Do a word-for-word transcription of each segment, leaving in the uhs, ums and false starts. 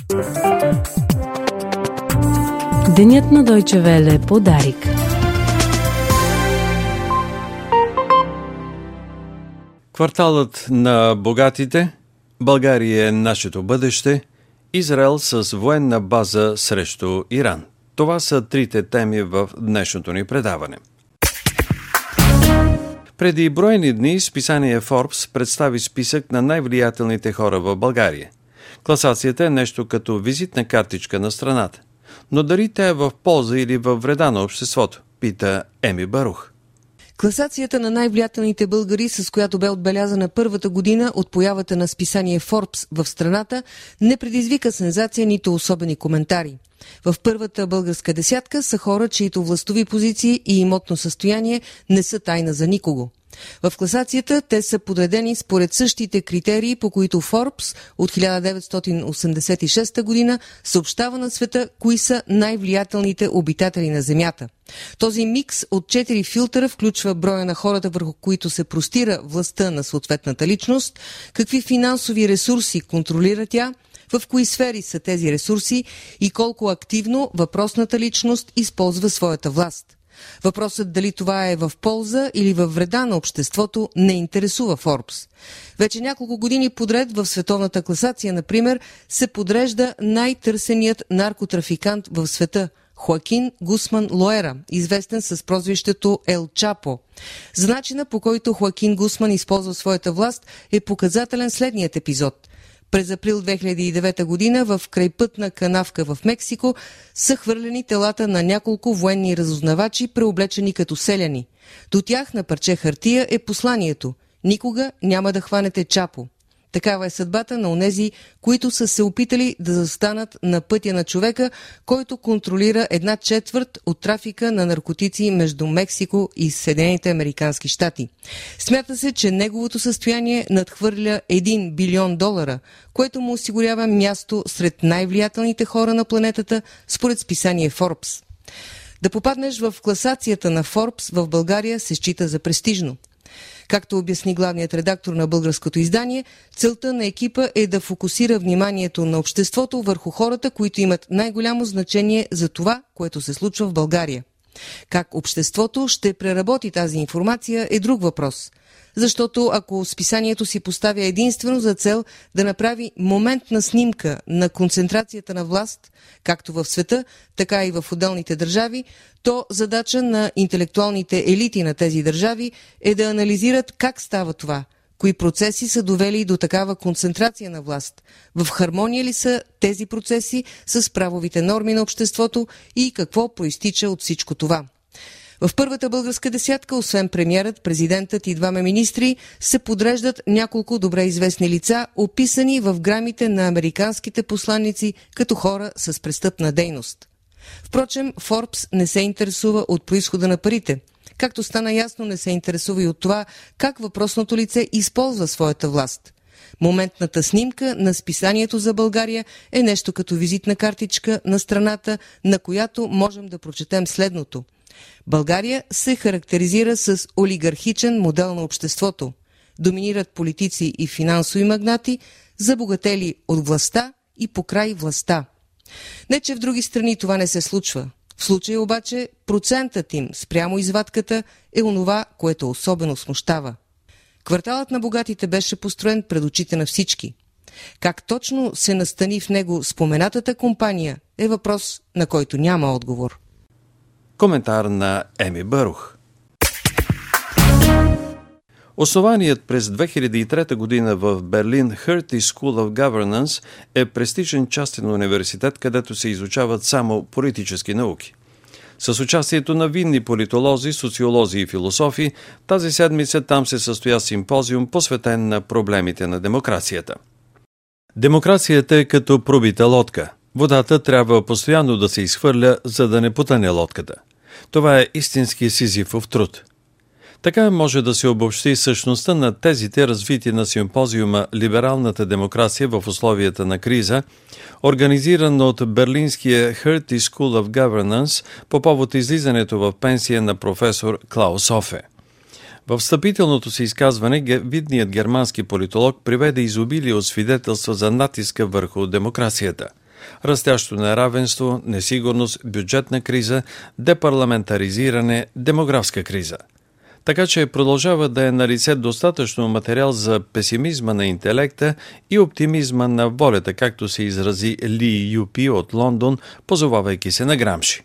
Денят на Дойче Веле подарик. Кварталът на богатите, България е нашето бъдеще, Израел с военна база срещу Иран. Това са трите теми в днешното ни предаване. Преди броени дни списание Forbes представи списък на най-влиятелните хора в България. Класацията е нещо като визитна картичка на страната. Но дали тя е в полза или във вреда на обществото, пита Еми Барух. Класацията на най-влиятелните българи, с която бе отбелязана първата година от появата на списание Forbes в страната, не предизвика сензация, нито особени коментари. В първата българска десятка са хора, чието властови позиции и имотно състояние не са тайна за никого. В класацията те са подредени според същите критерии, по които Forbes от хиляда деветстотин осемдесет и шеста година съобщава на света кои са най-влиятелните обитатели на Земята. Този микс от четири филтъра включва броя на хората, върху които се простира властта на съответната личност, какви финансови ресурси контролира тя, в кои сфери са тези ресурси и колко активно въпросната личност използва своята власт. Въпросът дали това е в полза или във вреда на обществото не интересува Forbes. Вече няколко години подред в световната класация, например, се подрежда най-търсеният наркотрафикант в света – Хоакин Гусман Лоера, известен с прозвището Ел Чапо. За начина, по който Хоакин Гусман използва своята власт, е показателен следният епизод. През април две хиляди и девета година в крайпътна канавка в Мексико са хвърлени телата на няколко военни разузнавачи, преоблечени като селяни. До тях на парче хартия е посланието: никога няма да хванете Чапо. Такава е съдбата на онези, които са се опитали да застанат на пътя на човека, който контролира една четвърт от трафика на наркотици между Мексико и Съединените американски щати. Смята се, че неговото състояние надхвърля един билион долара, което му осигурява място сред най-влиятелните хора на планетата, според списание Forbes. Да попаднеш в класацията на Forbes в България се счита за престижно. Както обясни главният редактор на българското издание, целта на екипа е да фокусира вниманието на обществото върху хората, които имат най-голямо значение за това, което се случва в България. Как обществото ще преработи тази информация е друг въпрос. Защото ако списанието си поставя единствено за цел да направи моментна снимка на концентрацията на власт, както в света, така и в отделните държави, то задача на интелектуалните елити на тези държави е да анализират как става това, кои процеси са довели до такава концентрация на власт, в хармония ли са тези процеси с правовите норми на обществото и какво проистича от всичко това. В първата българска десятка, освен премиерът, президентът и двама министри, се подреждат няколко добре известни лица, описани в грамите на американските посланици като хора с престъпна дейност. Впрочем, Forbes не се интересува от произхода на парите. Както стана ясно, не се интересува и от това как въпросното лице използва своята власт. Моментната снимка на списанието за България е нещо като визитна картичка на страната, на която можем да прочетем следното. България се характеризира с олигархичен модел на обществото. Доминират политици и финансови магнати, забогатели от властта и покрай властта. Не, че в други страни това не се случва. В случая обаче процентът им спрямо извадката е онова, което особено смущава. Кварталът на богатите беше построен пред очите на всички. Как точно се настани в него споменатата компания е въпрос, на който няма отговор. Коментар на Еми Барух. Основаният през две хиляди и трета година в Берлин Hertie School of Governance е престижен частен университет, където се изучават само политически науки. С участието на видни политолози, социолози и философи, тази седмица там се състоя симпозиум, посветен на проблемите на демокрацията. Демокрацията е като пробита лодка. Водата трябва постоянно да се изхвърля, за да не потъне лодката. Това е истински сизифов труд. Така може да се обобщи същността на тезите, развити на симпозиума «Либералната демокрация в условията на криза», организиран от Берлинския Hertie School of Governance по повод излизането в пенсия на професор Клаус Хофе. В встъпителното си изказване видният германски политолог приведе изобилие от свидетелства за натиска върху демокрацията. Растящо неравенство, несигурност, бюджетна криза, депарламентаризиране, демографска криза. Така че продължава да е налице достатъчно материал за песимизма на интелекта и оптимизма на волята, както се изрази Ли Юпи от Лондон, позовавайки се на Грамши.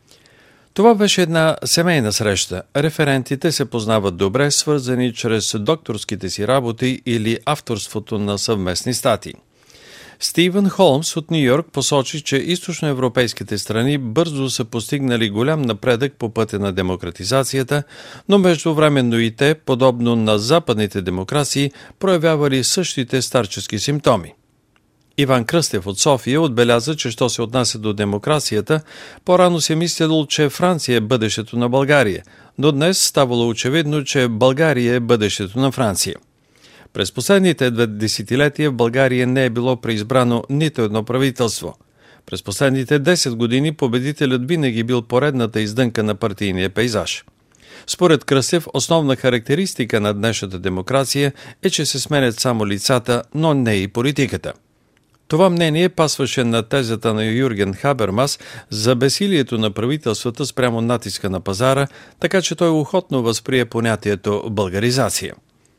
Това беше една семейна среща. Референтите се познават добре, свързани чрез докторските си работи или авторството на съвместни статии. Стивън Холмс от Нью-Йорк посочи, че източноевропейските страни бързо са постигнали голям напредък по пътя на демократизацията, но междувременно и те, подобно на западните демокрации, проявявали същите старчески симптоми. Иван Кръстев от София отбеляза, че що се отнася до демокрацията, по-рано се мисляло, че Франция е бъдещето на България, но днес ставало очевидно, че България е бъдещето на Франция. През последните две десетилетия в България не е било преизбрано нито едно правителство. През последните десет години победителят винаги бил поредната издънка на партийния пейзаж. Според Кръстев, основна характеристика на днешната демокрация е, че се сменят само лицата, но не и политиката. Това мнение пасваше на тезата на Юрген Хабермас за безсилието на правителствата спрямо натиска на пазара, така че той охотно възприе понятието българизация.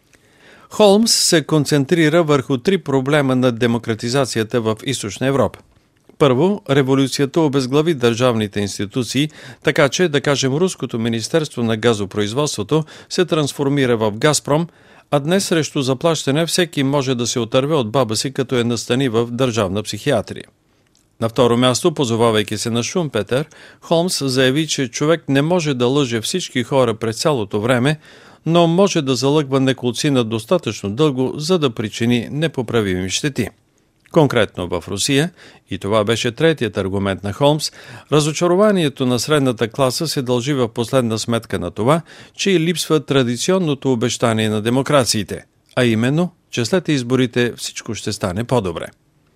Холмс се концентрира върху три проблема на демократизацията в Източна Европа. Първо, революцията обезглави държавните институции, така че, да кажем, Руското министерство на газопроизводството се трансформира в Газпром, а днес срещу заплащане всеки може да се отърве от баба си, като е настани в държавна психиатрия. На второ място, позовавайки се на Шумпетер, Холмс заяви, че човек не може да лъже всички хора през цялото време, но може да залъгва неколцина достатъчно дълго, за да причини непоправими щети. Конкретно в Русия, и това беше третият аргумент на Холмс, разочарованието на средната класа се дължи в последна сметка на това, че й липсва традиционното обещание на демокрациите, а именно, че след изборите всичко ще стане по-добре.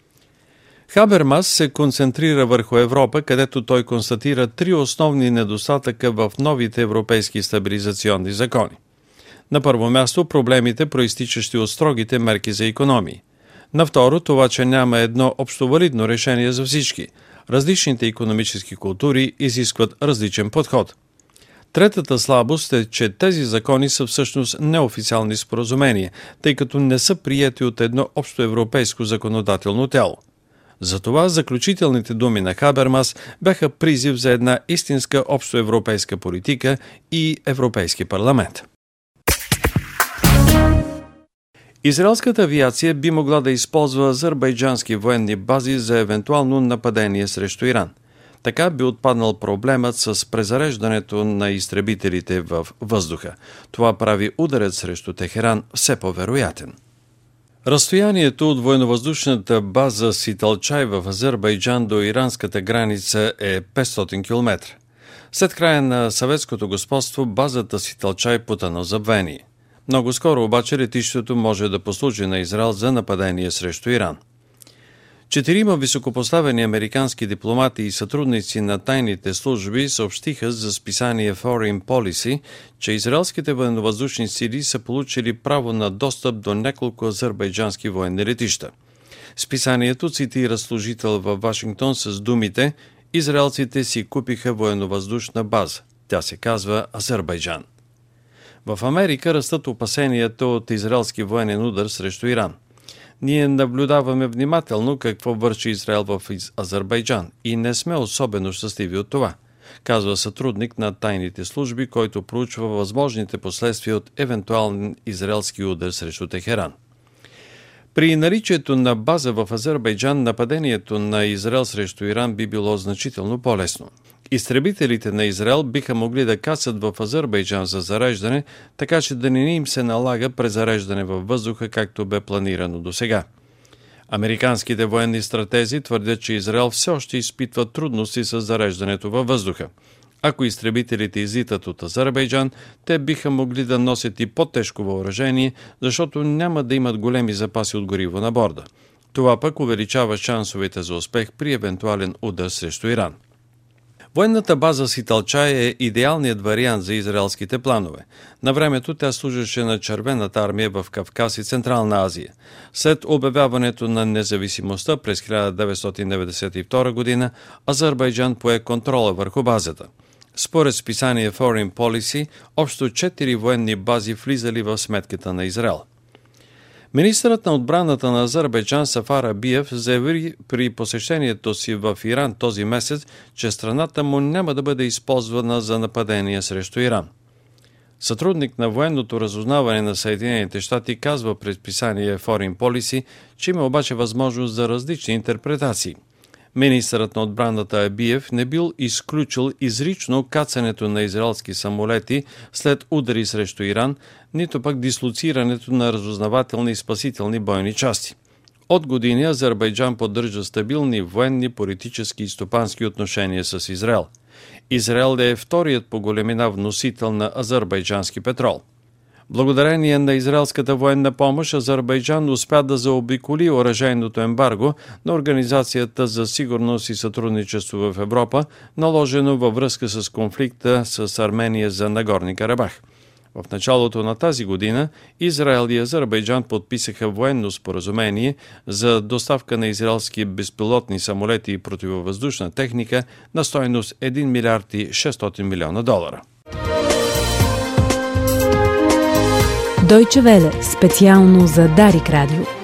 Хабермас се концентрира върху Европа, където той констатира три основни недостатъка в новите европейски стабилизационни закони. На първо място проблемите, проистичащи от строгите мерки за икономии. На второ, това, че няма едно общовалидно решение за всички. Различните икономически култури изискват различен подход. Третата слабост е, че тези закони са всъщност неофициални споразумения, тъй като не са приети от едно общоевропейско законодателно тяло. Затова заключителните думи на Хабермас бяха призив за една истинска общоевропейска политика и Европейски парламент. Израелската авиация би могла да използва азербайджански военни бази за евентуално нападение срещу Иран. Така би отпаднал проблемът с презареждането на изтребителите в въздуха. Това прави ударът срещу Техеран все по-вероятен. Разстоянието от военновъздушната база Ситалчай в Азербайджан до иранската граница е петстотин километра. След края на съветското господство базата Ситалчай потъна в забвение. Много скоро обаче летището може да послужи на Израел за нападение срещу Иран. Четирима високопоставени американски дипломати и сътрудници на тайните служби съобщиха за списание Foreign Policy, че израелските военновъздушни сили са получили право на достъп до няколко азербайджански военни летища. Списанието цитира служител във Вашингтон с думите «Израелците си купиха военновъздушна база. Тя се казва Азербайджан». В Америка растат опасенията от израелски военен удар срещу Иран. Ние наблюдаваме внимателно какво върши Израел в Азербайджан и не сме особено щастливи от това, казва сътрудник на тайните служби, който проучва възможните последствия от евентуален израелски удар срещу Техеран. При наличието на база в Азербайджан, нападението на Израел срещу Иран би било значително по-лесно. Изтребителите на Израел биха могли да кацат в Азербайджан за зареждане, така че да не им се налага презареждане във въздуха, както бе планирано досега. Американските военни стратези твърдят, че Израел все още изпитва трудности с зареждането във въздуха. Ако изтребителите излитат от Азербайджан, те биха могли да носят и по-тежко въоръжение, защото няма да имат големи запаси от гориво на борда. Това пък увеличава шансовете за успех при евентуален удар срещу Иран. Военната база Ситалчай е идеалният вариант за израелските планове. На времето тя служеше на Червената армия в Кавказ и Централна Азия. След обявяването на независимостта през хиляда деветстотин деветдесет и втора година, Азербайджан пое контрола върху базата. Според списание Foreign Policy, общо четири военни бази влизали в сметката на Израел. Министърът на отбраната на Азербайджан Сафар Абиев заяви при посещението си в Иран този месец, че страната му няма да бъде използвана за нападение срещу Иран. Сътрудник на военното разузнаване на Съединените щати казва през писание Foreign Policy, че има обаче възможност за различни интерпретации. Министърът на отбраната Абиев не бил изключил изрично кацането на израелски самолети след удари срещу Иран, нито пък дислоцирането на разузнавателни и спасителни бойни части. От години Азербайджан поддържа стабилни военни, политически и стопански отношения с Израел. Израел е вторият по големина вносител на азербайджански петрол. Благодарение на израелската военна помощ, Азербайджан успя да заобиколи оръжейното ембарго на Организацията за сигурност и сътрудничество в Европа, наложено във връзка с конфликта с Армения за Нагорни Карабах. В началото на тази година Израел и Азербайджан подписаха военно споразумение за доставка на израелски безпилотни самолети и противовъздушна техника на стойност един милиард и шестстотин милиона долара. Deutsche Welle, специално за Дарик Радио.